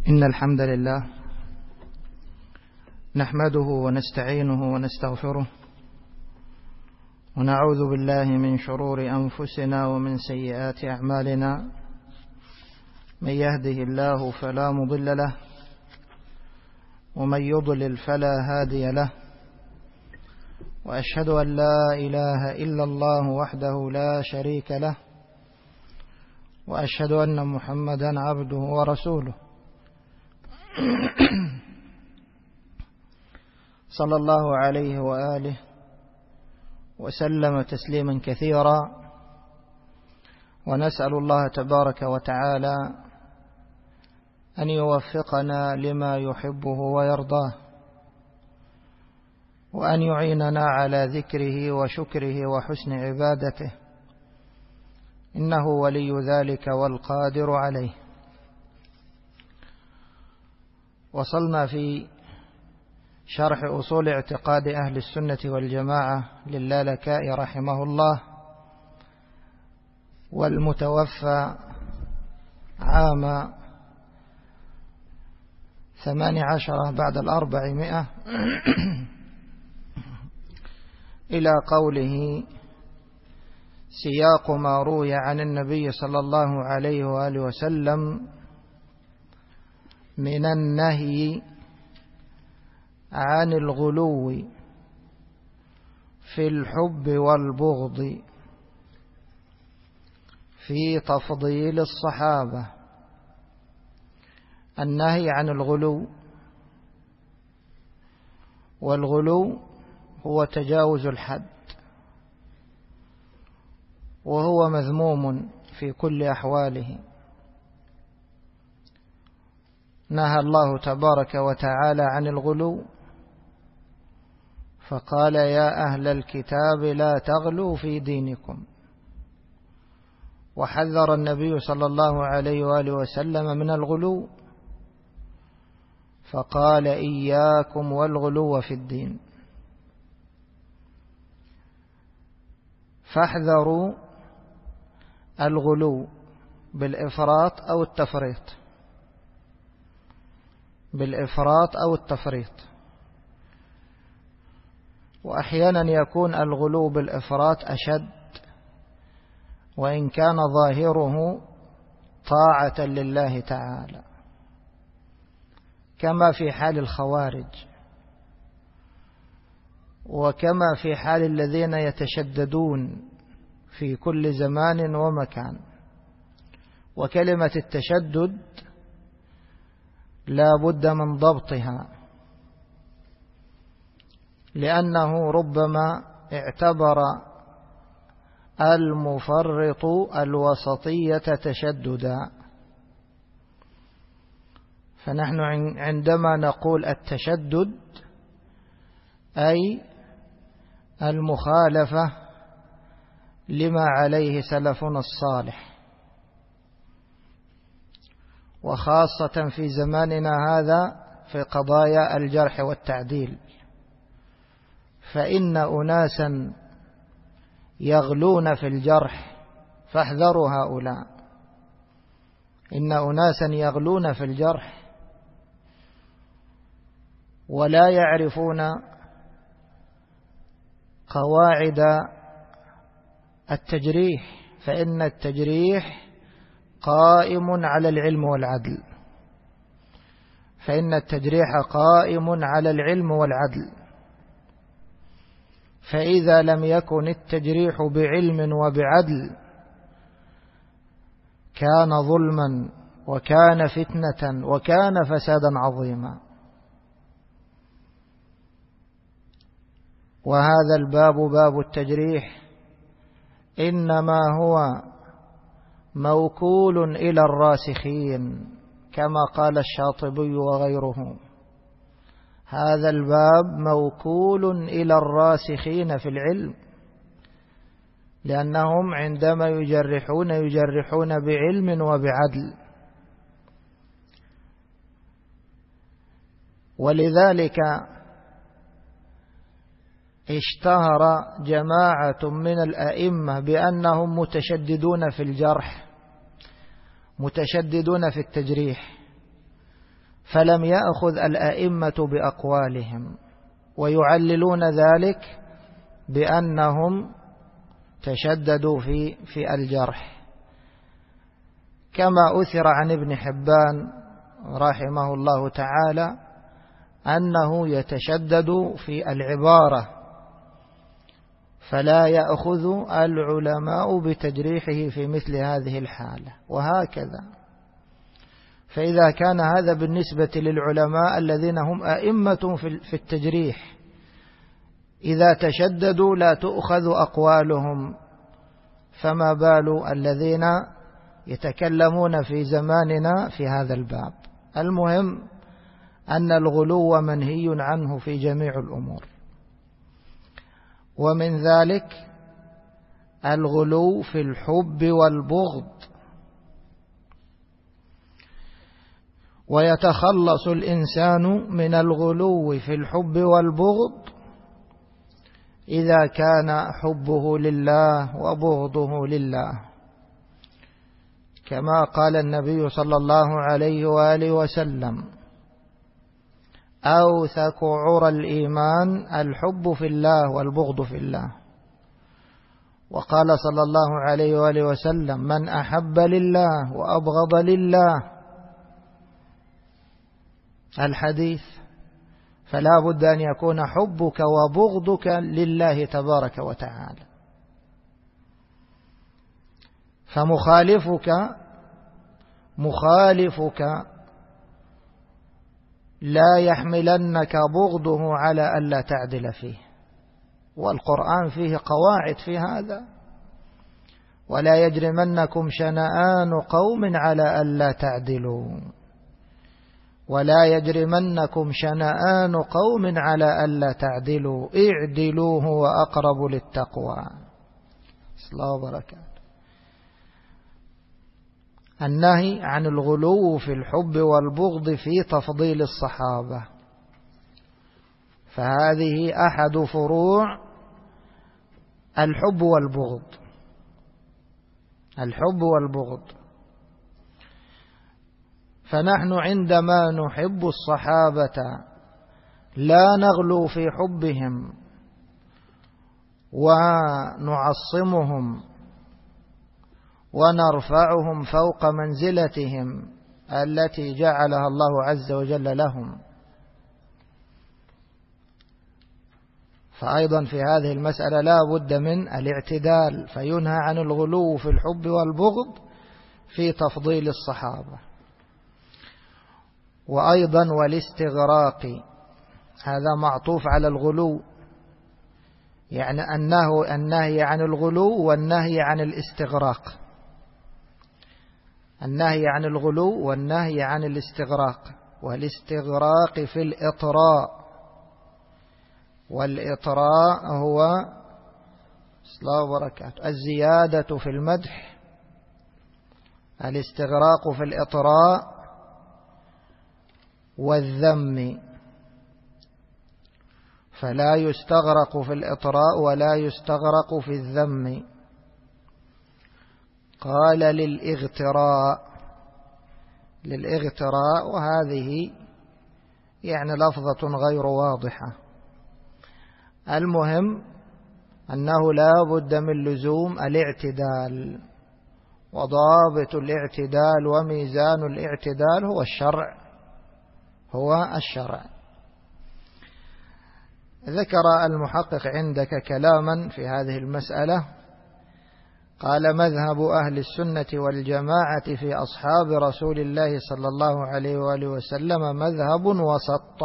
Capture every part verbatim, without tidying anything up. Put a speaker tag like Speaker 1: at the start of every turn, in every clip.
Speaker 1: إن الحمد لله نحمده ونستعينه ونستغفره ونعوذ بالله من شرور أنفسنا ومن سيئات أعمالنا. من يهده الله فلا مضل له ومن يضلل فلا هادي له، وأشهد أن لا إله إلا الله وحده لا شريك له، وأشهد أن محمدا عبده ورسوله صلى الله عليه وآله وسلم تسليما كثيرا. ونسأل الله تبارك وتعالى أن يوفقنا لما يحبه ويرضاه، وأن يعيننا على ذكره وشكره وحسن عبادته، إنه ولي ذلك والقادر عليه. وصلنا في شرح أصول اعتقاد أهل السنة والجماعة للالكائي رحمه الله، والمتوفى عام ثمان عشر بعد الأربعمائة إلى قوله: سياق ما روي عن النبي صلى الله عليه وآله وسلم من النهي عن الغلو في الحب والبغض في تفضيل الصحابة. النهي عن الغلو، والغلو هو تجاوز الحد، وهو مذموم في كل أحواله. نهى الله تبارك وتعالى عن الغلو، فقال: يا أهل الكتاب لا تغلوا في دينكم. وحذر النبي صلى الله عليه وآله وسلم من الغلو، فقال: إياكم والغلو في الدين. فاحذروا الغلو بالإفراط أو التفريط، بالإفراط أو التفريط. وأحيانا يكون الغلو بالإفراط أشد، وإن كان ظاهره طاعة لله تعالى، كما في حال الخوارج، وكما في حال الذين يتشددون في كل زمان ومكان. وكلمة التشدد لا بد من ضبطها، لأنه ربما اعتبر المفرط الوسطية تشددا. فنحن عندما نقول التشدد أي المخالفة لما عليه سلفنا الصالح، وخاصة في زماننا هذا في قضايا الجرح والتعديل، فإن أناسا يغلون في الجرح، فاحذروا هؤلاء. إن أناسا يغلون في الجرح ولا يعرفون قواعد التجريح، فإن التجريح قائم على العلم والعدل، فإن التجريح قائم على العلم والعدل. فإذا لم يكن التجريح بعلم وبعدل كان ظلما وكان فتنة وكان فسادا عظيما. وهذا الباب، باب التجريح، إنما هو موكول إلى الراسخين، كما قال الشاطبي وغيره. هذا الباب موكول إلى الراسخين في العلم، لأنهم عندما يجرحون يجرحون بعلم وبعدل. ولذلك اشتهر جماعة من الأئمة بأنهم متشددون في الجرح، متشددون في التجريح، فلم يأخذ الأئمة بأقوالهم، ويعللون ذلك بأنهم تشددوا في في الجرح، كما أثر عن ابن حبان رحمه الله تعالى أنه يتشدد في العبارة، فلا يأخذ العلماء بتجريحه في مثل هذه الحالة، وهكذا. فإذا كان هذا بالنسبة للعلماء الذين هم أئمة في التجريح، إذا تشددوا لا تؤخذ أقوالهم، فما بال الذين يتكلمون في زماننا في هذا الباب؟ المهم أن الغلو منهي عنه في جميع الأمور، ومن ذلك الغلو في الحب والبغض. ويتخلص الإنسان من الغلو في الحب والبغض إذا كان حبه لله وبغضه لله، كما قال النبي صلى الله عليه وآله وسلم: أوثق عرى الإيمان الحب في الله والبغض في الله. وقال صلى الله عليه وآله وسلم: من أحب لله وأبغض لله، الحديث. فلا بد أن يكون حبك وبغضك لله تبارك وتعالى. فمخالفك مخالفك لا يحملنك بغضه على ألا تعدل فيه، والقرآن فيه قواعد في هذا: ولا يجرمنكم شنآن قوم على ألا تعدلوا، ولا يجرمنكم شنآن قوم على ألا تعدلوا اعدلوا هو أقرب للتقوى. الله وبركاته. النهي عن الغلو في الحب والبغض في تفضيل الصحابة، فهذه أحد فروع الحب والبغض. الحب والبغض. فنحن عندما نحب الصحابة لا نغلو في حبهم ونعصمهم ونرفعهم فوق منزلتهم التي جعلها الله عز وجل لهم. فأيضا في هذه المسألة لا بد من الاعتدال، فينهى عن الغلو في الحب والبغض في تفضيل الصحابة. وأيضا والاستغراق، هذا معطوف على الغلو، يعني أنه النهي عن الغلو والنهي عن الاستغراق. النهي عن الغلو والنهي عن الاستغراق. والاستغراق في الإطراء، والإطراء هو الله وبركاته الزيادة في المدح. الاستغراق في الإطراء والذم، فلا يستغرق في الإطراء ولا يستغرق في الذم. قال للإغتراء، للإغتراء، وهذه يعني لفظة غير واضحة. المهم أنه لا بد من لزوم الاعتدال، وضابط الاعتدال وميزان الاعتدال هو الشرع، هو الشرع. ذكر المحقق عندك كلاما في هذه المسألة، قال: مذهب أهل السنة والجماعة في أصحاب رسول الله صلى الله عليه وآله وسلم مذهب وسط،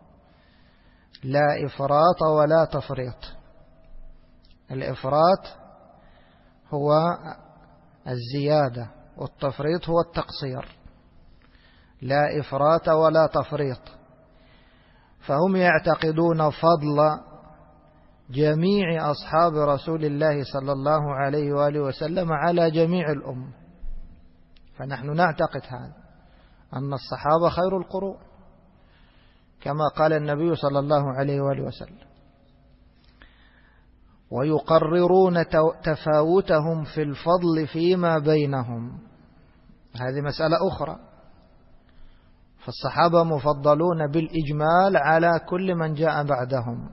Speaker 1: لا إفراط ولا تفريط. الإفراط هو الزيادة، والتفريط هو التقصير. لا إفراط ولا تفريط. فهم يعتقدون فضل جميع أصحاب رسول الله صلى الله عليه وآله وسلم على جميع الأمة. فنحن نعتقد هذا، أن الصحابة خير القرون، كما قال النبي صلى الله عليه وآله وسلم. ويقررون تفاوتهم في الفضل فيما بينهم، هذه مسألة أخرى. فالصحابة مفضلون بالإجمال على كل من جاء بعدهم،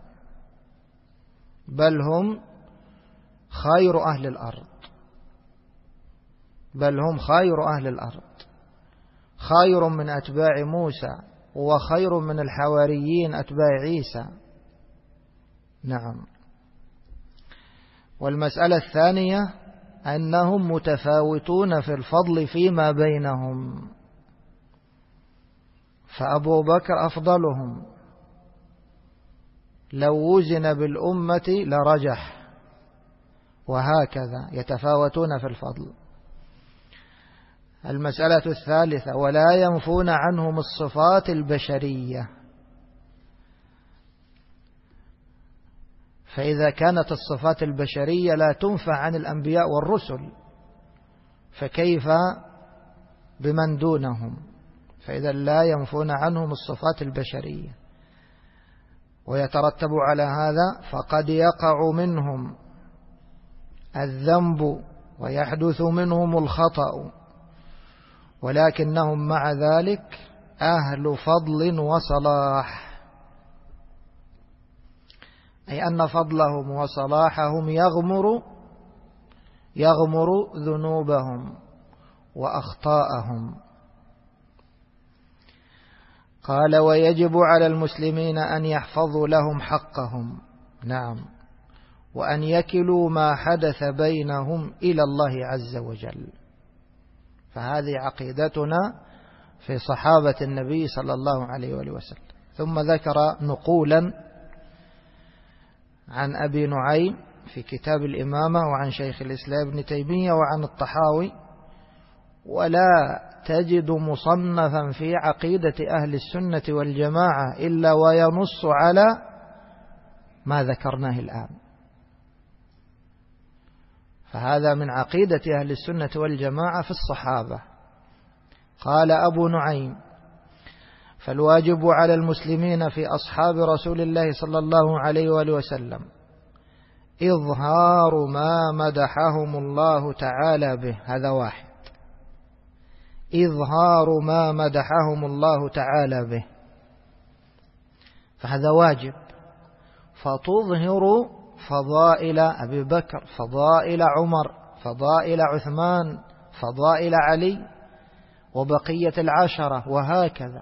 Speaker 1: بل هم خير أهل الأرض، بل هم خير أهل الأرض، خير من أتباع موسى وخير من الحواريين أتباع عيسى. نعم. والمسألة الثانية أنهم متفاوتون في الفضل فيما بينهم، فأبو بكر أفضلهم، لو وزن بالأمة لرجح، وهكذا يتفاوتون في الفضل. المسألة الثالثة ولا ينفون عنهم الصفات البشرية، فإذا كانت الصفات البشرية لا تنفى عن الأنبياء والرسل، فكيف بمن دونهم؟ فإذا لا ينفون عنهم الصفات البشرية، ويترتب على هذا فقد يقع منهم الذنب ويحدث منهم الخطأ، ولكنهم مع ذلك أهل فضل وصلاح، أي أن فضلهم وصلاحهم يغمر يغمر ذنوبهم وأخطاءهم. قال ويجب على المسلمين أن يحفظوا لهم حقهم، نعم، وأن يكلوا ما حدث بينهم إلى الله عز وجل. فهذه عقيدتنا في صحابة النبي صلى الله عليه وآله وسلم. ثم ذكر نقولا عن أبي نعيم في كتاب الإمامة، وعن شيخ الإسلام ابن تيمية، وعن الطحاوي، ولا تجد مصنفا في عقيدة أهل السنة والجماعة إلا وينص على ما ذكرناه الآن. فهذا من عقيدة أهل السنة والجماعة في الصحابة. قال أبو نعيم فالواجب على المسلمين في أصحاب رسول الله صلى الله عليه وآله وسلم إظهار ما مدحهم الله تعالى به، هذا واحد، إظهار ما مدحهم الله تعالى به، فهذا واجب. فتظهر فضائل أبي بكر، فضائل عمر، فضائل عثمان، فضائل علي، وبقية العشرة، وهكذا.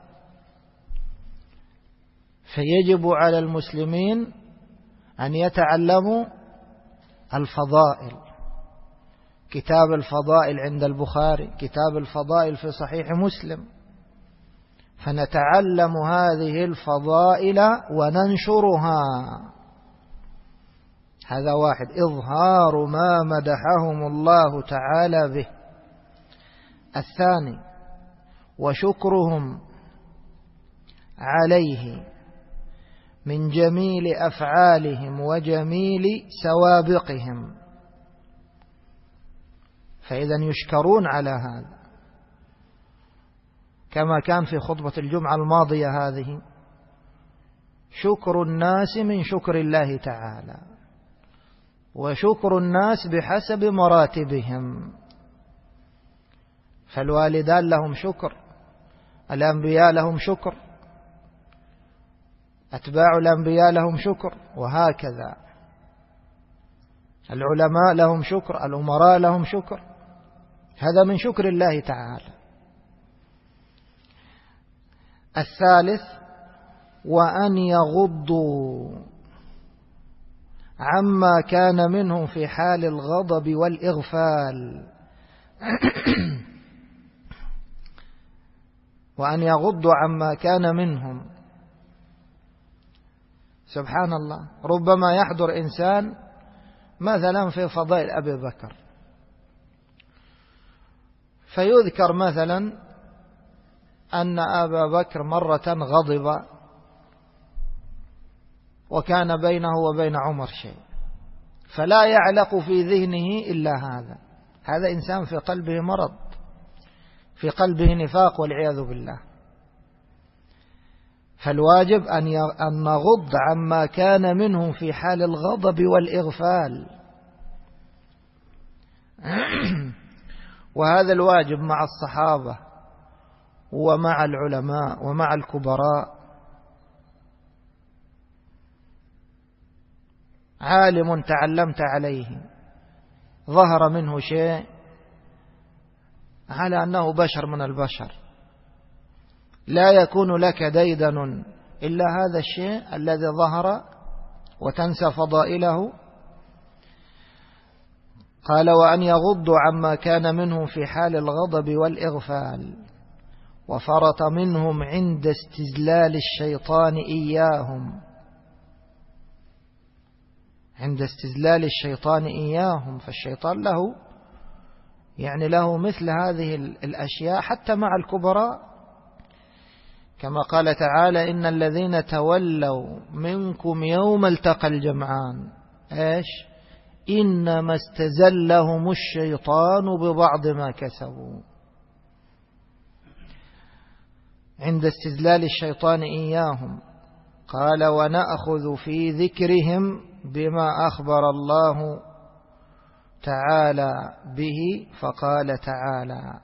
Speaker 1: فيجب على المسلمين أن يتعلموا الفضائل. كتاب الفضائل عند البخاري، كتاب الفضائل في صحيح مسلم، فنتعلم هذه الفضائل وننشرها. هذا واحد، إظهار ما مدحهم الله تعالى به. الثاني وشكرهم عليه من جميل أفعالهم وجميل سوابقهم، فإذا يشكرون على هذا، كما كان في خطبة الجمعة الماضية هذه، شكر الناس من شكر الله تعالى، وشكر الناس بحسب مراتبهم. فالوالدان لهم شكر، الأنبياء لهم شكر، أتباع الأنبياء لهم شكر، وهكذا. العلماء لهم شكر، الأمراء لهم شكر، هذا من شكر الله تعالى. الثالث وأن يغضوا عما كان منهم في حال الغضب والإغفال، وأن يغضوا عما كان منهم. سبحان الله، ربما يحضر إنسان مثلا في فضائل أبي بكر، فيذكر مثلا أن أبا بكر مرة غضب وكان بينه وبين عمر شيء، فلا يعلق في ذهنه إلا هذا. هذا إنسان في قلبه مرض، في قلبه نفاق والعياذ بالله. فالواجب أن نغض عما كان منهم في حال الغضب والإغفال، وهذا الواجب مع الصحابة ومع العلماء ومع الكبراء. عالم تعلمت عليه ظهر منه شيء على أنه بشر من البشر، لا يكون لك ديدن إلا هذا الشيء الذي ظهر وتنسى فضائله. قال وأن يغض عما كان منه في حال الغضب والإغفال، وفرط منهم عند استزلال الشيطان إياهم، عند استزلال الشيطان إياهم. فالشيطان له يعني له مثل هذه الأشياء حتى مع الكبراء، كما قال تعالى إن الذين تولوا منكم يوم التقى الجمعان إيش إنما استزلهم الشيطان ببعض ما كسبوا. عند استزلال الشيطان إياهم. قال ونأخذ في ذكرهم بما أخبر الله تعالى به، فقال تعالى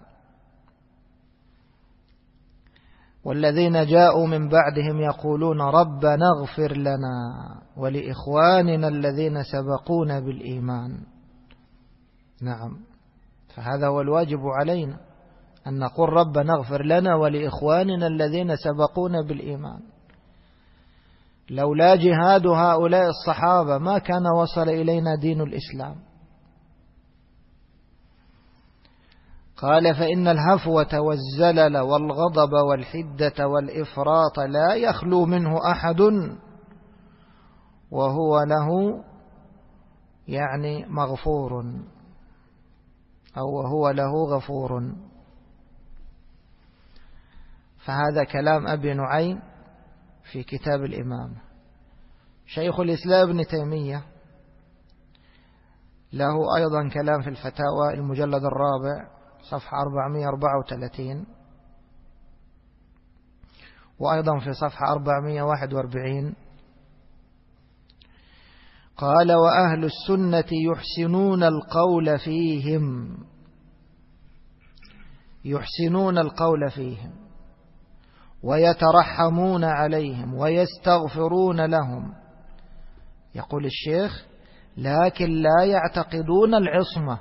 Speaker 1: والذين جاءوا من بعدهم يقولون ربنا اغفر لنا ولإخواننا الذين سبقونا بالإيمان. نعم، فهذا هو الواجب علينا أن نقول ربنا اغفر لنا ولإخواننا الذين سبقونا بالإيمان. لولا جهاد هؤلاء الصحابة ما كان وصل إلينا دين الإسلام. قال فإن الهفوة والزلل والغضب والحدة والإفراط لا يخلو منه أحد وهو له يعني مغفور أو وهو له غفور. فهذا كلام أبي نعيم في كتاب الإمام. شيخ الإسلام ابن تيمية له أيضا كلام في الفتاوى المجلد الرابع صفحة أربعمائة وأربعة وثلاثين، وأيضا في صفحة أربعمائة وواحد وأربعين. قال وأهل السنة يحسنون القول فيهم، يحسنون القول فيهم ويترحمون عليهم ويستغفرون لهم. يقول الشيخ لكن لا يعتقدون العصمة،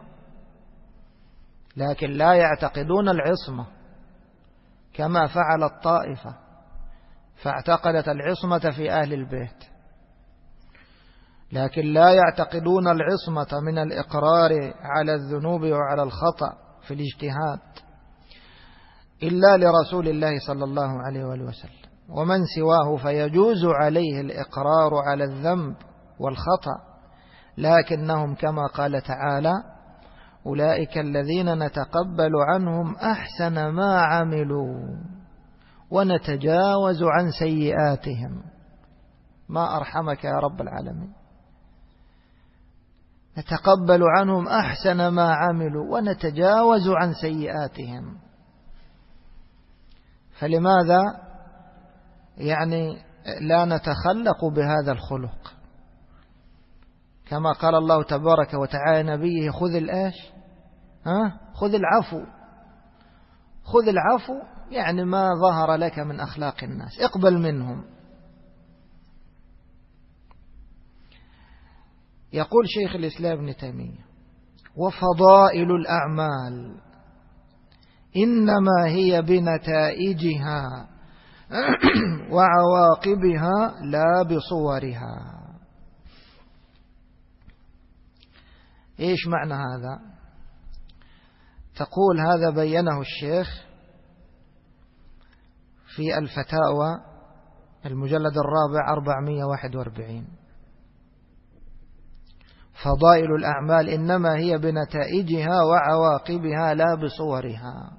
Speaker 1: لكن لا يعتقدون العصمة كما فعل الطائفة فاعتقدت العصمة في أهل البيت، لكن لا يعتقدون العصمة من الإقرار على الذنوب وعلى الخطأ في الاجتهاد إلا لرسول الله صلى الله عليه وآله وسلم، ومن سواه فيجوز عليه الإقرار على الذنب والخطأ، لكنهم كما قال تعالى أولئك الذين نتقبل عنهم أحسن ما عملوا ونتجاوز عن سيئاتهم. ما أرحمك يا رب العالمين. نتقبل عنهم أحسن ما عملوا ونتجاوز عن سيئاتهم. فلماذا يعني لا نتخلق بهذا الخلق؟ كما قال الله تبارك وتعالى نبيه خذ الآش ها خذ العفو، خذ العفو يعني ما ظهر لك من أخلاق الناس اقبل منهم. يقول شيخ الإسلام ابن تيمية وفضائل الأعمال إنما هي بنتائجها وعواقبها لا بصورها. إيش معنى هذا؟ تقول هذا بينه الشيخ في الفتاوى المجلد الرابع أربعمائة وواحد وأربعين. فضائل الأعمال إنما هي بنتائجها وعواقبها لا بصورها.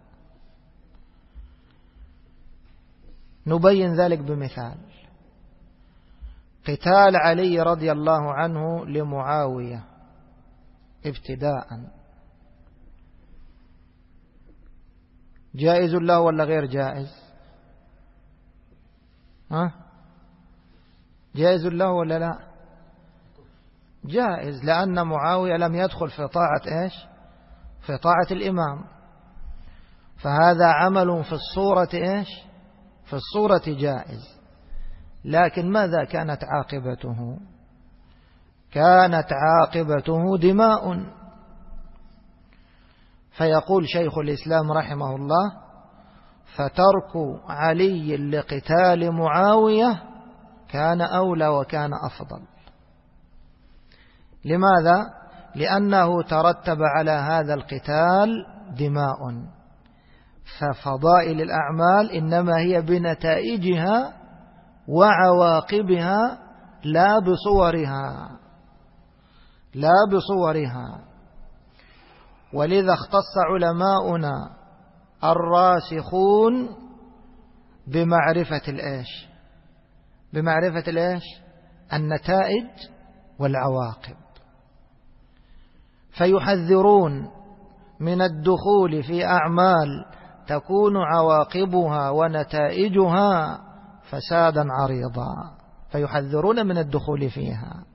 Speaker 1: نبين ذلك بمثال. قتال علي رضي الله عنه لمعاوية ابتداء جائز له ولا غير جائز؟ ها؟ جائز له ولا لا؟ جائز، لأن معاوية لم يدخل في طاعة إيش؟ في طاعة الإمام، فهذا عمل في الصورة إيش؟ في الصورة جائز، لكن ماذا كانت عاقبته؟ كانت عاقبته دماء. فيقول شيخ الإسلام رحمه الله: فترك علي لقتال معاوية كان أولى وكان أفضل. لماذا؟ لأنه ترتب على هذا القتال دماء، ففضائل الأعمال إنما هي بنتائجها وعواقبها لا بصورها لا بصورها. ولذا اختص علماؤنا الراسخون بمعرفة الإيش؟ بمعرفة الإيش؟ النتائج والعواقب، فيحذرون من الدخول في أعمال تكون عواقبها ونتائجها فسادا عريضا، فيحذرون من الدخول فيها.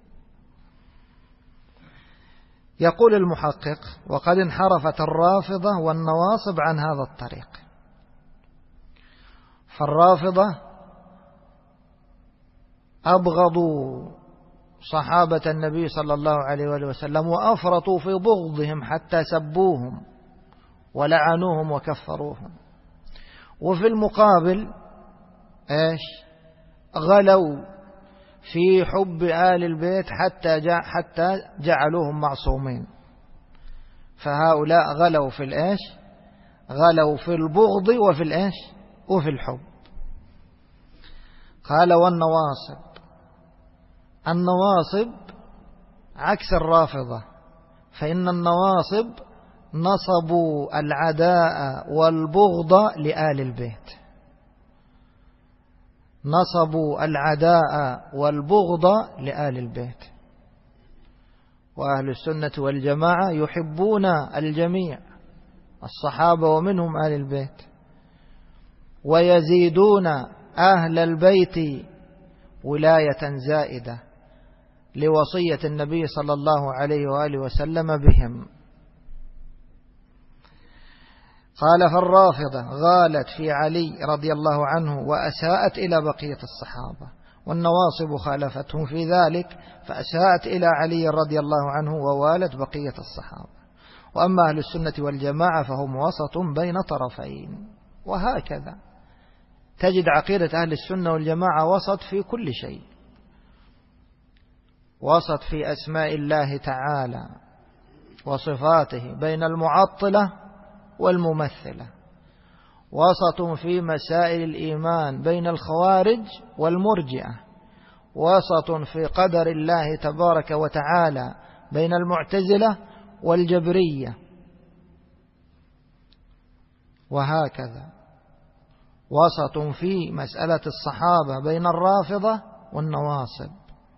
Speaker 1: يقول المحقق: وقد انحرفت الرافضة والنواصب عن هذا الطريق. فالرافضة أبغضوا صحابة النبي صلى الله عليه وآله وسلم وأفرطوا في بغضهم حتى سبوهم ولعنوهم وكفروهم. وفي المقابل إيش؟ غلوا في حب آل البيت حتى حتى جعلوهم معصومين. فهؤلاء غلوا في الإيش؟ غلوا في البغض وفي الإيش؟ وفي الحب. قال: والنواصب. النواصب عكس الرافضة، فإن النواصب نصبوا العداء والبغض لآل البيت، نصبوا العداء والبغض لآل البيت. وأهل السنة والجماعة يحبون الجميع، الصحابة ومنهم آل البيت، ويزيدون أهل البيت ولاية زائدة لوصية النبي صلى الله عليه وآله وسلم بهم. قال: فالرافضة غالت في علي رضي الله عنه وأساءت إلى بقية الصحابة، والنواصب خالفتهم في ذلك فأساءت إلى علي رضي الله عنه ووالت بقية الصحابة. وأما أهل السنة والجماعة فهم وسط بين طرفين. وهكذا تجد عقيدة أهل السنة والجماعة وسط في كل شيء، وسط في أسماء الله تعالى وصفاته بين المعطلة والممثلة، وسط في مسائل الإيمان بين الخوارج والمرجئة، وسط في قدر الله تبارك وتعالى بين المعتزلة والجبرية، وهكذا وسط في مسألة الصحابة بين الرافضة والنواصب.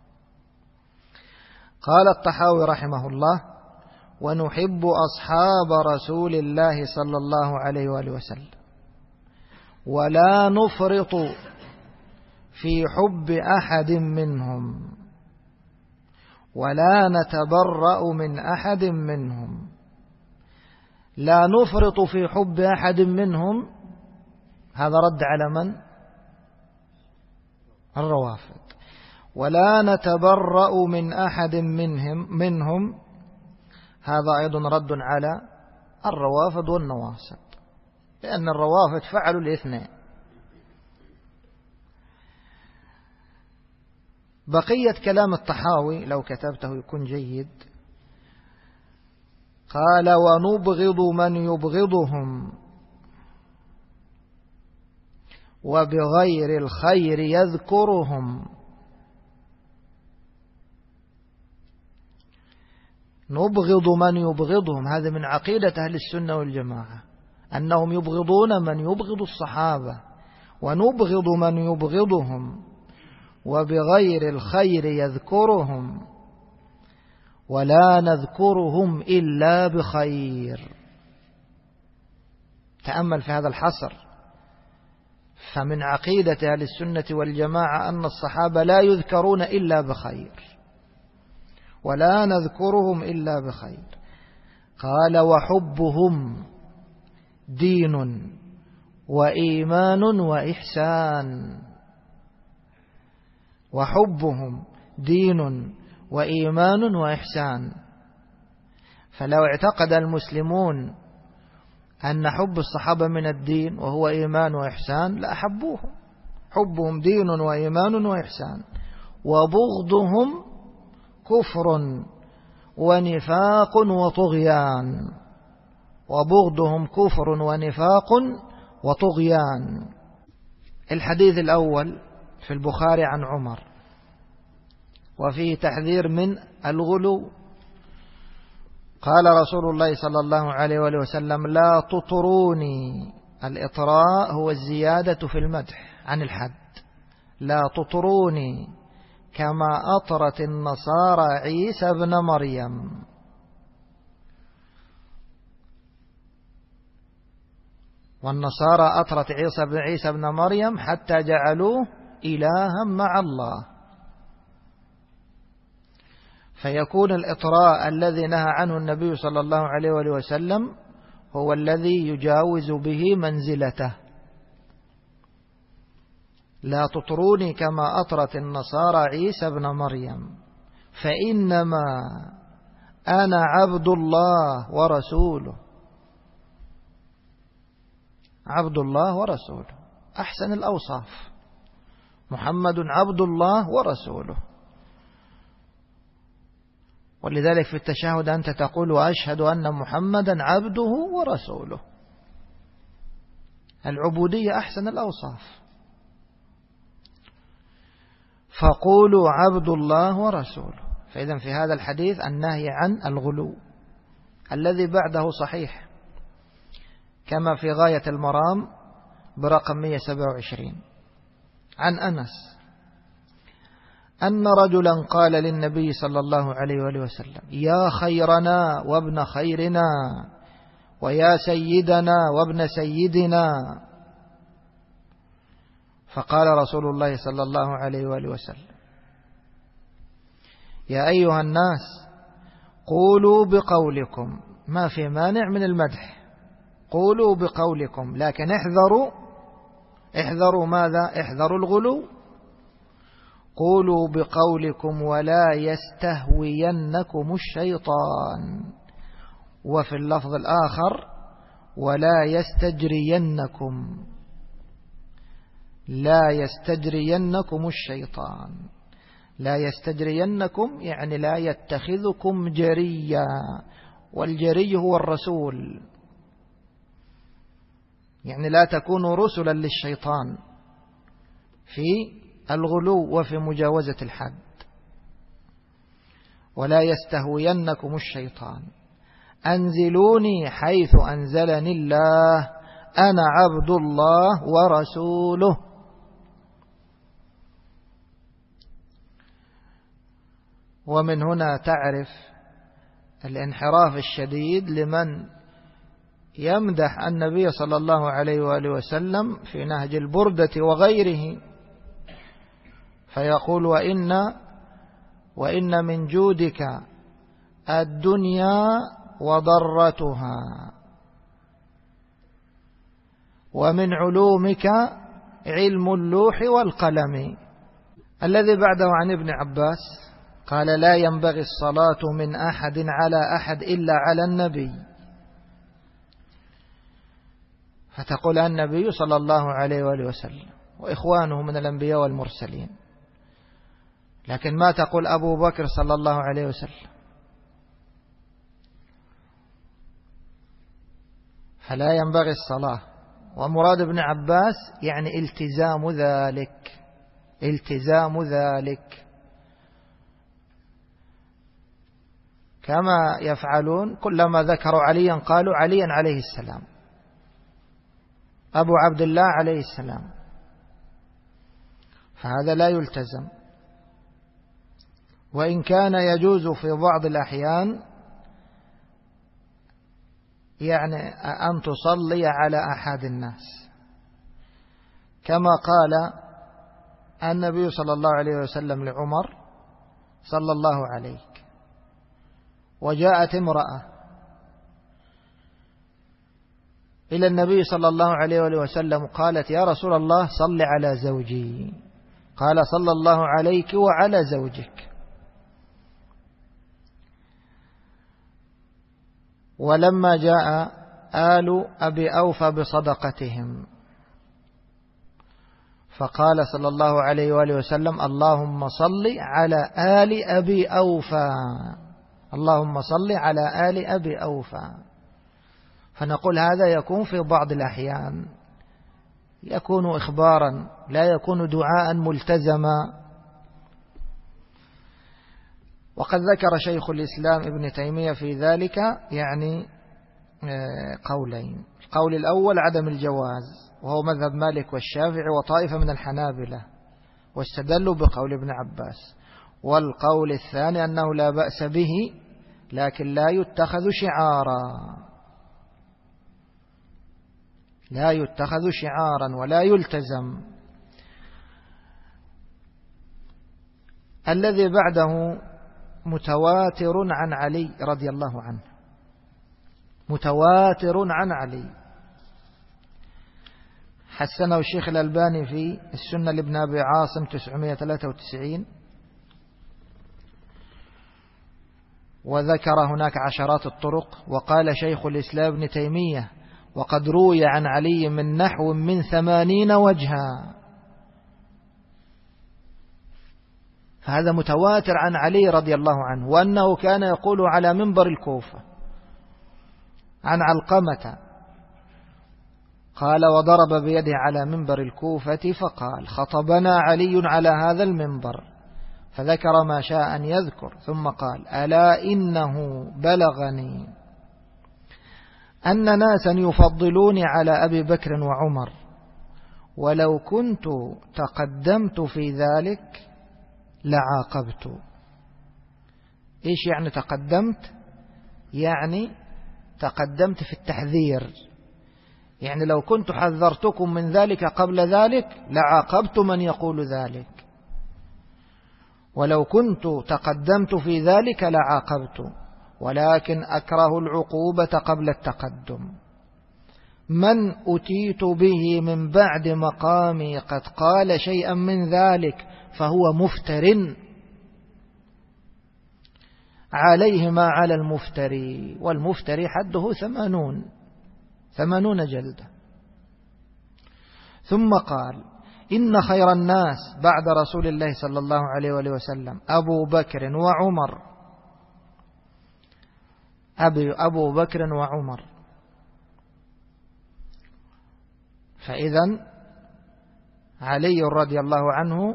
Speaker 1: قال الطحاوي رحمه الله: ونحب أصحاب رسول الله صلى الله عليه وآله وسلم ولا نفرط في حب أحد منهم ولا نتبرأ من أحد منهم. لا نفرط في حب أحد منهم، هذا رد على من؟ الروافض. ولا نتبرأ من أحد منهم منهم هذا أيضا رد على الروافض والنواصب، لأن الروافض فعلوا الاثنين. بقية كلام الطحاوي لو كتبته يكون جيد. قال: ونبغض من يبغضهم وبغير الخير يذكرهم. نبغض من يبغضهم، هذا من عقيدة أهل السنة والجماعة، أنهم يبغضون من يبغض الصحابة، ونبغض من يبغضهم وبغير الخير يذكرهم ولا نذكرهم إلا بخير. تأمل في هذا الحصر. فمن عقيدة أهل السنة والجماعة أن الصحابة لا يذكرون إلا بخير ولا نذكرهم إلا بخير. قال: وحبهم دين وإيمان وإحسان، وحبهم دين وإيمان وإحسان. فلو اعتقد المسلمون أن حب الصحابة من الدين وهو إيمان وإحسان لأحبوهم. حبهم دين وإيمان وإحسان، وبغضهم كفر ونفاق وطغيان. وبغضهم كفر ونفاق وطغيان. الحديث الأول في البخاري عن عمر، وفيه تحذير من الغلو. قال رسول الله صلى الله عليه وآله وسلم: لا تطروني. الإطراء هو الزيادة في المدح عن الحد. لا تطروني كما أطرت النصارى عيسى ابن مريم. والنصارى أطرت عيسى بن عيسى بن مريم حتى جعلوه إلها مع الله. فيكون الإطراء الذي نهى عنه النبي صلى الله عليه وآله وسلم هو الذي يجاوز به منزلته. لا تطروني كما أطرت النصارى عيسى بن مريم، فإنما أنا عبد الله ورسوله. عبد الله ورسوله أحسن الأوصاف. محمد عبد الله ورسوله. ولذلك في التشهد أنت تقول: وأشهد أن محمدا عبده ورسوله. العبودية أحسن الأوصاف. فقولوا عبد الله ورسوله. فإذا في هذا الحديث النهي عن الغلو. الذي بعده صحيح، كما في غاية المرام برقم مئة وسبعة وعشرين عن أنس أن رجلا قال للنبي صلى الله عليه وآله وسلم: يا خيرنا وابن خيرنا ويا سيدنا وابن سيدنا. فقال رسول الله صلى الله عليه وآله وسلم: يا أيها الناس قولوا بقولكم. ما في مانع من المدح، قولوا بقولكم، لكن احذروا احذروا ماذا؟ احذروا الغلو. قولوا بقولكم ولا يستهوينكم الشيطان. وفي اللفظ الآخر: ولا يستجرينكم. لا يستجرينكم الشيطان. لا يستجرينكم يعني لا يتخذكم جريا، والجري هو الرسول، يعني لا تكونوا رسلا للشيطان في الغلو وفي مجاوزة الحد. ولا يستهوينكم الشيطان. أنزلوني حيث أنزلني الله، أنا عبد الله ورسوله. ومن هنا تعرف الانحراف الشديد لمن يمدح النبي صلى الله عليه وآله وسلم في نهج البردة وغيره، فيقول: وإن, وإن من جودك الدنيا وضرتها، ومن علومك علم اللوح والقلم. الذي بعده عن ابن عباس قال: لا ينبغي الصلاة من أحد على أحد إلا على النبي. فتقول النبي صلى الله عليه وآله وسلم وإخوانه من الأنبياء والمرسلين، لكن ما تقول أبو بكر صلى الله عليه وسلم. فلا ينبغي الصلاة. ومراد ابن عباس يعني التزام ذلك، التزام ذلك كما يفعلون كلما ذكروا عليا قالوا عليا عليه السلام، أبو عبد الله عليه السلام. فهذا لا يلتزم. وإن كان يجوز في بعض الأحيان يعني أن تصلي على أحد الناس، كما قال النبي صلى الله عليه وسلم لعمر: صلى الله عليك. وجاءت امرأة إلى النبي صلى الله عليه وآله وسلم، قالت: يا رسول الله صل على زوجي. قال: صلى الله عليك وعلى زوجك. ولما جاء آل أبي أوفى بصدقتهم فقال صلى الله عليه وآله وسلم: اللهم صل على آل أبي أوفى، اللهم صل على آل أبي أوفى. فنقول هذا يكون في بعض الأحيان، يكون إخبارا لا يكون دعاء ملتزما. وقد ذكر شيخ الإسلام ابن تيمية في ذلك يعني قولين. القول الأول عدم الجواز، وهو مذهب مالك والشافعي وطائفة من الحنابلة، واستدلوا بقول ابن عباس. والقول الثاني أنه لا بأس به لكن لا يتخذ شعارا، لا يتخذ شعارا ولا يلتزم. الذي بعده متواتر عن علي رضي الله عنه، متواتر عن علي، حسنه الشيخ الألباني في السنة لابن أبي عاصم تسعمائة وثلاثة وتسعين، وذكر هناك عشرات الطرق. وقال شيخ الإسلام ابن تيمية: وقد روي عن علي من نحو من ثمانين وجها. فهذا متواتر عن علي رضي الله عنه، وأنه كان يقول على منبر الكوفة عن علقمة، قال: وضرب بيده على منبر الكوفة فقال: خطبنا علي على هذا المنبر، فذكر ما شاء أن يذكر، ثم قال: ألا إنه بلغني أن ناسا يفضلوني على أبي بكر وعمر، ولو كنت تقدمت في ذلك لعاقبت. إيش يعني تقدمت؟ يعني تقدمت في التحذير، يعني لو كنت حذرتكم من ذلك قبل ذلك لعاقبت من يقول ذلك، ولو كنت تقدمت في ذلك لعاقبت، ولكن أكره العقوبة قبل التقدم. من أتيت به من بعد مقامي قد قال شيئا من ذلك فهو مفتر، عليه ما على المفتري، والمفتري حده ثمانون ثمانون جلدة. ثم قال: إن خير الناس بعد رسول الله صلى الله عليه وآله وسلم أبو بكر وعمر، أبي أبو بكر وعمر. فإذا علي رضي الله عنه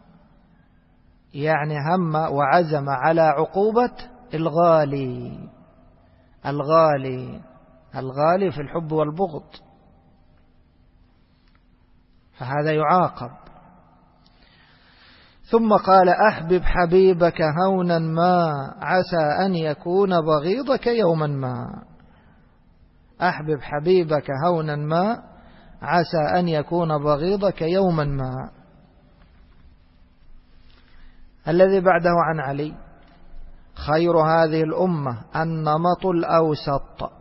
Speaker 1: يعني هم وعزم على عقوبة الغالي، الغالي الغالي في الحب والبغض، فهذا يعاقب. ثم قال: أحبب حبيبك هونا ما عسى أن يكون بغيضك يوما ما، أحبب حبيبك هونا ما عسى أن يكون بغيضك يوما ما. الذي بعده عن علي: خير هذه الأمة النمط الأوسط،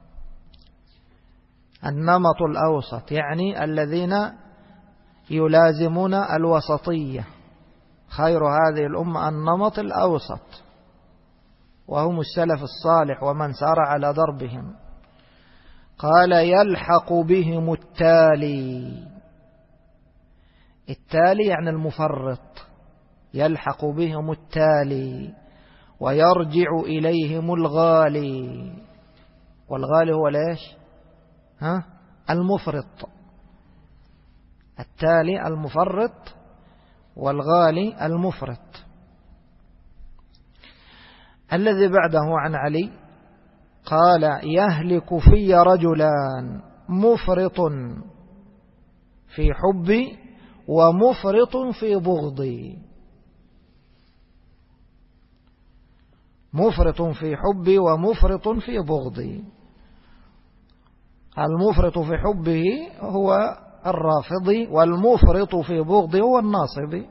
Speaker 1: النمط الأوسط يعني الذين يلازمون الوسطية. خير هذه الأمة النمط الأوسط، وهم السلف الصالح ومن سار على دربهم. قال: يلحق بهم التالي، التالي يعني المفرط، يلحق بهم التالي ويرجع إليهم الغالي، والغالي هو ليش؟ ها؟ المفرط. التالي المفرط والغالي المفرط. الذي بعده عن علي قال: يهلك في رجلان مفرط في حبي ومفرط في بغضي، مفرط في حبي ومفرط في بغضي. المفرط في حبه هو الرافضي، والمفرط في بغضه هو الناصبي.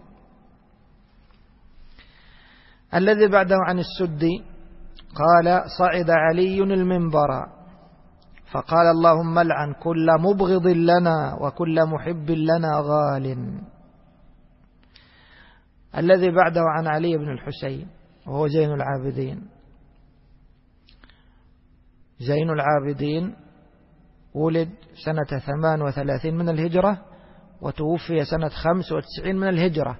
Speaker 1: الذي بعده عن السدي قال: صعد علي المنبر فقال اللهم لعن كل مبغض لنا وكل محب لنا غال. الذي بعده عن علي بن الحسين وهو زين العابدين. زين العابدين ولد سنة ثمان وثلاثين من الهجرة وتوفي سنة خمس وتسعين من الهجرة.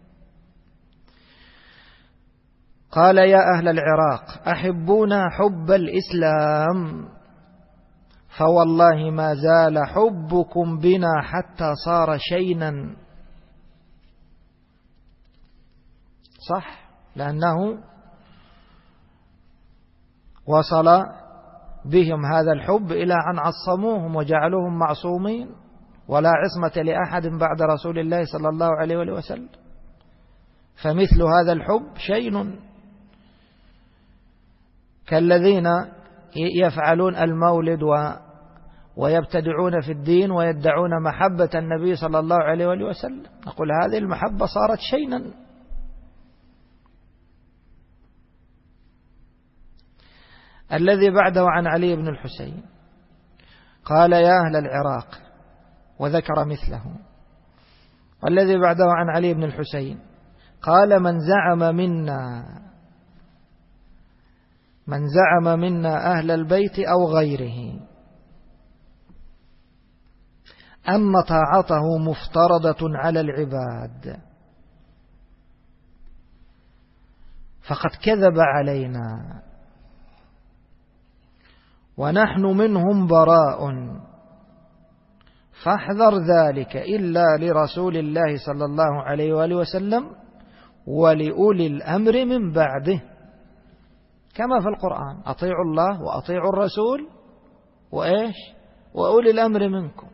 Speaker 1: قال يا أهل العراق أحبونا حب الإسلام فوالله ما زال حبكم بنا حتى صار شينا. صح، لأنه وصل بهم هذا الحب إلى أن عصموهم وجعلوهم معصومين ولا عصمة لأحد بعد رسول الله صلى الله عليه وسلم. فمثل هذا الحب شيء كالذين يفعلون المولد و ويبتدعون في الدين ويدعون محبة النبي صلى الله عليه وسلم. نقول هذه المحبة صارت شيئا. الذي بعده عن علي بن الحسين قال يا أهل العراق وذكر مثله. والذي بعده عن علي بن الحسين قال من زعم منا من زعم منا أهل البيت أو غيره أن طاعته مفترضة على العباد فقد كذب علينا ونحن منهم براء فاحذر ذلك إلا لرسول الله صلى الله عليه وآله وسلم ولأولي الأمر من بعده، كما في القرآن أطيعوا الله وأطيعوا الرسول وإيش وأولي الأمر منكم.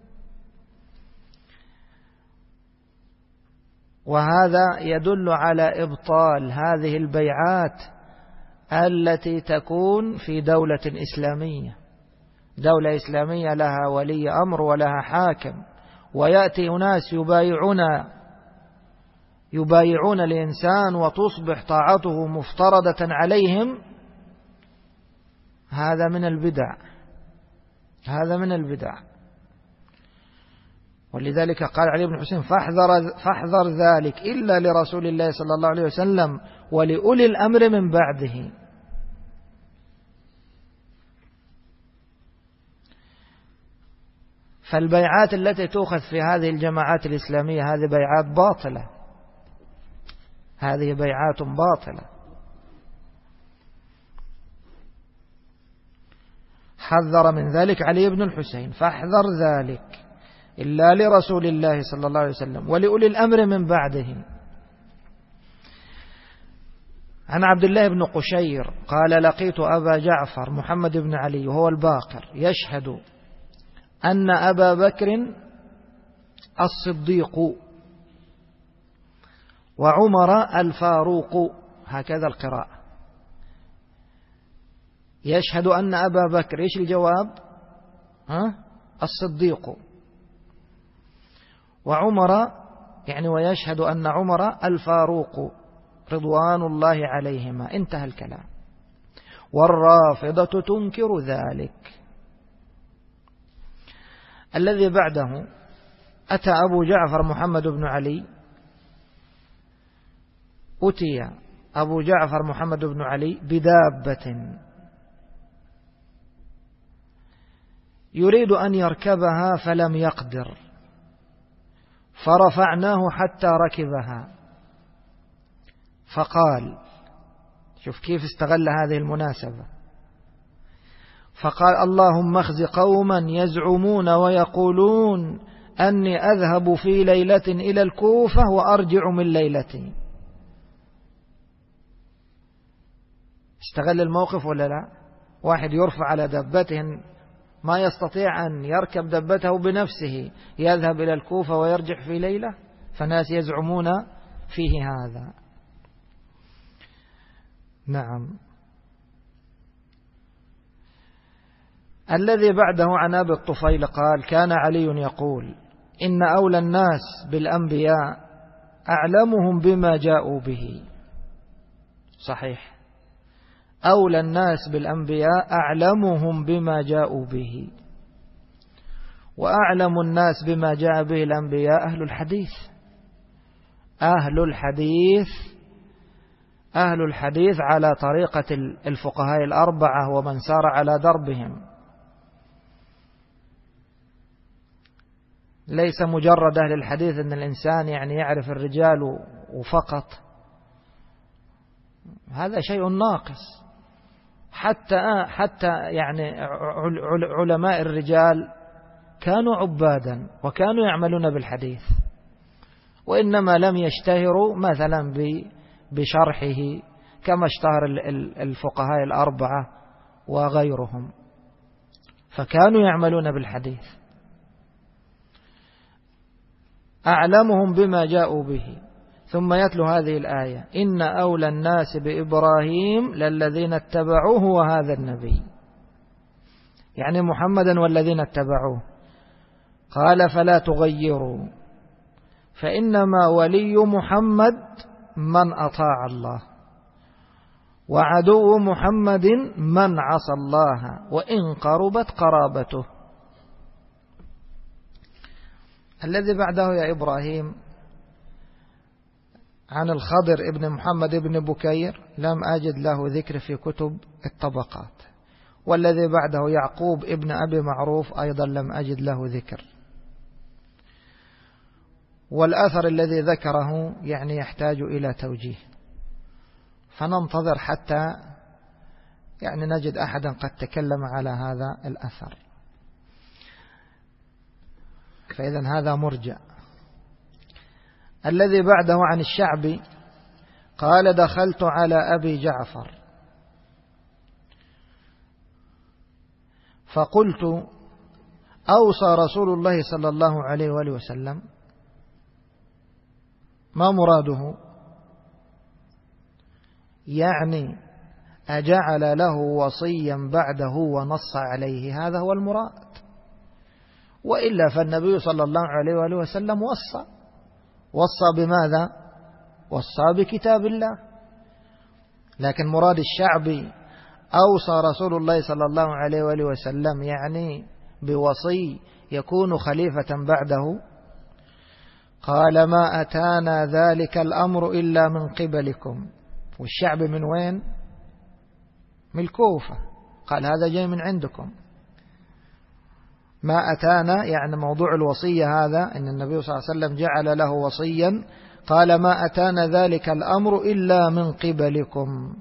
Speaker 1: وهذا يدل على إبطال هذه البيعات التي تكون في دولة إسلامية. دولة إسلامية لها ولي أمر ولها حاكم، ويأتي أناس يبايعون يبايعون الإنسان وتصبح طاعته مفترضة عليهم. هذا من البدع هذا من البدع ولذلك قال علي بن الحسين فاحذر, فاحذر ذلك إلا لرسول الله صلى الله عليه وسلم ولأولي الأمر من بعده. فالبيعات التي تؤخذ في هذه الجماعات الإسلامية هذه بيعات باطلة هذه بيعات باطلة. حذر من ذلك علي بن الحسين فاحذر ذلك إلا لرسول الله صلى الله عليه وسلم ولأولي الأمر من بعده. عن عبد الله بن قشير قال لقيت أبا جعفر محمد بن علي وهو الباقر يشهد أن أبا بكر الصديق وعمر الفاروق، هكذا القراءة. يشهد أن أبا بكر، إيش الجواب؟ ها؟ الصديق. وعمر يعني ويشهد أن عمر الفاروق رضوان الله عليهما، انتهى الكلام. والرافضة تنكر ذلك. الذي بعده أتى أبو جعفر محمد بن علي أتي أبو جعفر محمد بن علي بدابة يريد أن يركبها فلم يقدر فرفعناه حتى ركبها فقال، شوف كيف استغل هذه المناسبة، فقال اللهم اخز قوما يزعمون ويقولون أني أذهب في ليلة إلى الكوفة وأرجع من ليلتي. استغل الموقف ولا لا؟ واحد يرفع على دبته ما يستطيع أن يركب دبته بنفسه، يذهب إلى الكوفة ويرجع في ليلة، فناس يزعمون فيه هذا. نعم. الذي بعده عن أبي الطفيل قال كان علي يقول إن أولى الناس بالأنبياء أعلمهم بما جاءوا به. صحيح، أولى الناس بالأنبياء أعلمهم بما جاءوا به، وأعلم الناس بما جاء به الأنبياء أهل الحديث. أهل الحديث أهل الحديث على طريقة الفقهاء الأربعة ومن سار على دربهم، ليس مجرد أهل الحديث أن الإنسان يعني يعرف الرجال وفقط، هذا شيء ناقص. حتى حتى يعني علماء الرجال كانوا عبادا وكانوا يعملون بالحديث، وإنما لم يشتهروا مثلا بشرحه كما اشتهر الفقهاء الأربعة وغيرهم، فكانوا يعملون بالحديث. أعلمهم بما جاءوا به. ثم يتلو هذه الآية: إن أولى الناس بإبراهيم للذين اتبعوه وهذا النبي، يعني محمدا والذين اتبعوه. قال: فلا تغيروا، فإنما ولي محمد من أطاع الله، وعدو محمد من عصى الله وإن قربت قرابته. الذي بعده يا إبراهيم عن الخضر ابن محمد ابن بكير لم أجد له ذكر في كتب الطبقات، والذي بعده يعقوب ابن أبي معروف أيضا لم أجد له ذكر. والأثر الذي ذكره يعني يحتاج إلى توجيه، فننتظر حتى يعني نجد أحدا قد تكلم على هذا الأثر، فإذا هذا مرجع. الذي بعده عن الشعبي قال: دخلت على أبي جعفر فقلت: أوصى رسول الله صلى الله عليه وآله وسلم. ما مراده؟ يعني أجعل له وصيا بعده ونص عليه؟ هذا هو المراد. وإلا فالنبي صلى الله عليه وآله وسلم وصى وصى بماذا؟ وصى بكتاب الله. لكن مراد الشعبي أوصى رسول الله صلى الله عليه وآله وسلم يعني بوصي يكون خليفة بعده. قال: ما أتانا ذلك الأمر إلا من قبلكم. والشعب من وين؟ من الكوفة. قال: هذا جاي من عندكم. ما أتانا يعني موضوع الوصية هذا، إن النبي صلى الله عليه وسلم جعل له وصيا. قال: ما أتانا ذلك الأمر إلا من قبلكم.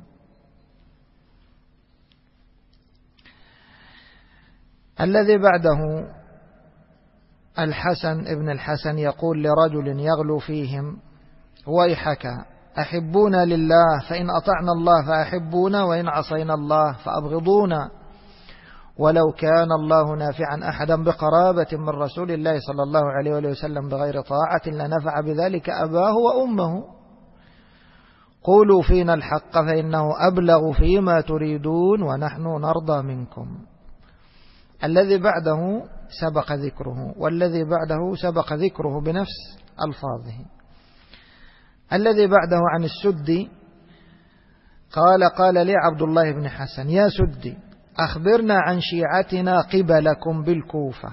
Speaker 1: الذي بعده الحسن ابن الحسن يقول لرجل يغلو فيهم: ويحك، أحبونا لله، فإن أطعنا الله فأحبونا، وإن عصينا الله فأبغضونا، ولو كان الله نافعا أحدا بقرابة من رسول الله صلى الله عليه وسلم بغير طاعة لنفع بذلك أباه وأمه. قولوا فينا الحق فإنه أبلغ فيما تريدون ونحن نرضى منكم. الذي بعده سبق ذكره، والذي بعده سبق ذكره بنفس ألفاظه. الذي بعده عن السدي قال: قال لي عبد الله بن حسن: يا سدي، أخبرنا عن شيعتنا قبلكم بالكوفة.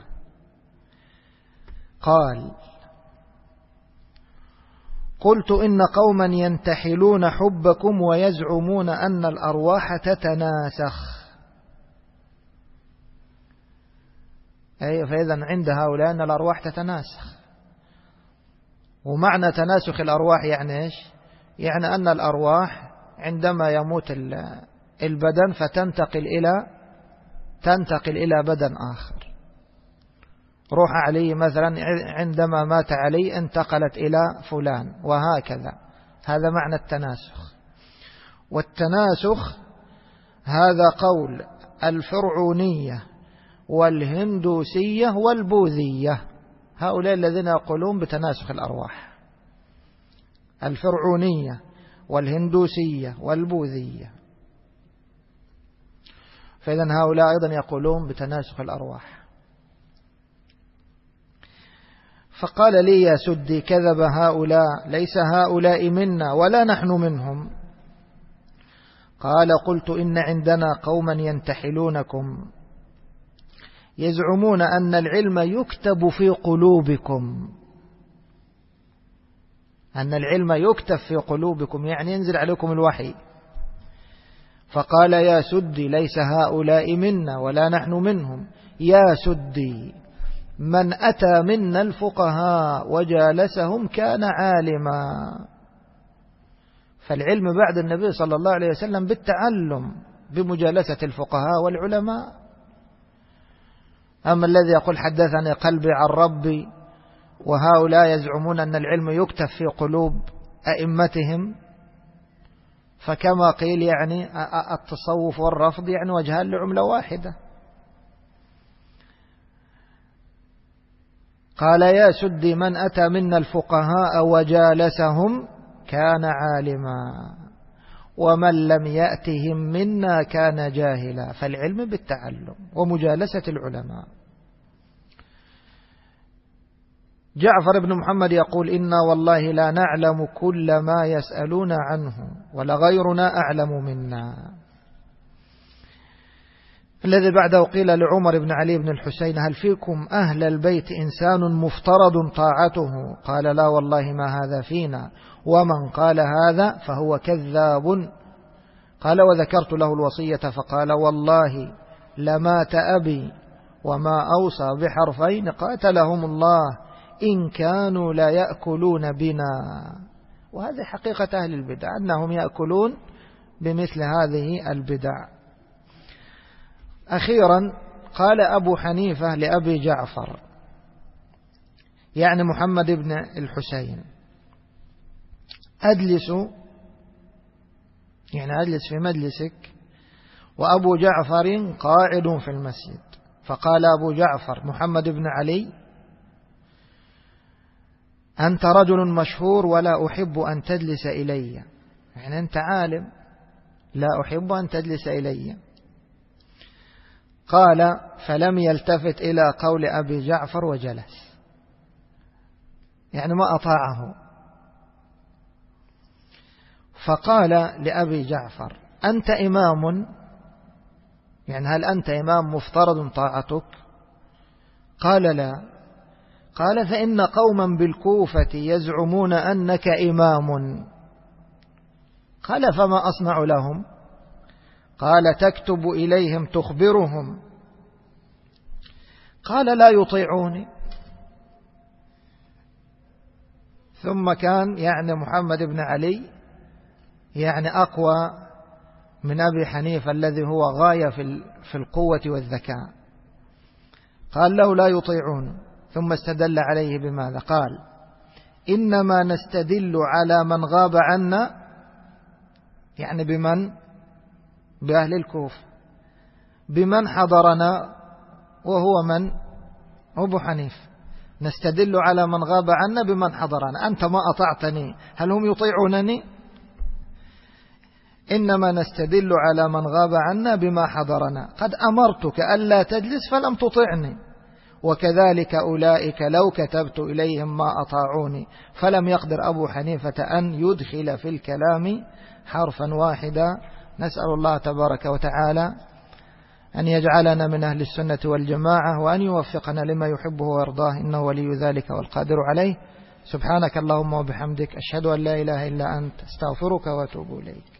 Speaker 1: قال: قلت: إن قوما ينتحلون حبكم ويزعمون أن الأرواح تتناسخ. أي فإذا عند هؤلاء أن الأرواح تتناسخ. ومعنى تناسخ الأرواح يعني إيش؟ يعني أن الأرواح عندما يموت البدن فتنتقل إلى تنتقل إلى بدن آخر. روح علي مثلا عندما مات علي انتقلت إلى فلان، وهكذا. هذا معنى التناسخ. والتناسخ هذا قول الفرعونية والهندوسية والبوذية، هؤلاء الذين يقولون بتناسخ الأرواح. الفرعونية والهندوسية والبوذية، فإذا هؤلاء أيضا يقولون بتناسخ الأرواح. فقال لي: يا سدي، كذب هؤلاء، ليس هؤلاء منا ولا نحن منهم. قال قلت إن عندنا قوما ينتحلونكم يزعمون أن العلم يكتب في قلوبكم، أن العلم يكتب في قلوبكم يعني ينزل عليكم الوحي. فقال يا سدي ليس هؤلاء منا ولا نحن منهم، يا سدي من أتى منا الفقهاء وجالسهم كان عالما. فالعلم بعد النبي صلى الله عليه وسلم بالتعلم بمجالسة الفقهاء والعلماء. أما الذي يقول حدثني قلبي عن ربي وهؤلاء يزعمون أن العلم يكتب في قلوب أئمتهم، فكما قيل يعني التصوف والرفض يعني وجهان لعملة واحدة. قال يا سدي من أتى منا الفقهاء وجالسهم كان عالما ومن لم يأتهم منا كان جاهلا. فالعلم بالتعلم ومجالسة العلماء. جعفر بن محمد يقول إنا والله لا نعلم كل ما يسألون عنه ولغيرنا أعلم منا. الذي بعده قيل لعمر بن علي بن الحسين هل فيكم أهل البيت إنسان مفترض طاعته؟ قال لا والله ما هذا فينا، ومن قال هذا فهو كذاب. قال وذكرت له الوصية فقال والله لمات أبي وما أوصى بحرفين قاتلهم الله إن كانوا لا يأكلون بنا. وهذه حقيقة أهل البدع أنهم يأكلون بمثل هذه البدع. أخيرا قال أبو حنيفة لأبي جعفر يعني محمد بن الحسين أجلس يعني أجلس في مجلسك وأبو جعفر قاعد في المسجد. فقال أبو جعفر محمد بن علي أنت رجل مشهور ولا أحب أن تجلس إلي، يعني أنت عالم لا أحب أن تجلس إلي. قال فلم يلتفت إلى قول أبي جعفر وجلس، يعني ما أطاعه. فقال لأبي جعفر أنت إمام، يعني هل أنت إمام مفترض طاعتك؟ قال لا. قال فإن قوما بالكوفة يزعمون أنك إمام. قال فما أصنع لهم؟ قال تكتب إليهم تخبرهم. قال لا يطيعوني. ثم كان يعني محمد بن علي يعني أقوى من أبي حنيفة الذي هو غاية في القوة والذكاء. قال له لا يطيعون. ثم استدل عليه بماذا؟ قال إنما نستدل على من غاب عنا، يعني بمن؟ بأهل الكوفة. بمن حضرنا وهو من؟ أبو حنيفة. نستدل على من غاب عنا بمن حضرنا. أنت ما أطعتني هل هم يطيعونني؟ إنما نستدل على من غاب عنا بما حضرنا. قد أمرتك ألا تجلس فلم تطعني، وكذلك أولئك لو كتبت إليهم ما أطاعوني. فلم يقدر أبو حنيفة أن يدخل في الكلام حرفا واحدا. نسأل الله تبارك وتعالى أن يجعلنا من أهل السنة والجماعة وأن يوفقنا لما يحبه ويرضاه إنه ولي ذلك والقادر عليه. سبحانك اللهم وبحمدك أشهد أن لا إله إلا أنت استغفرك وأتوب إليك.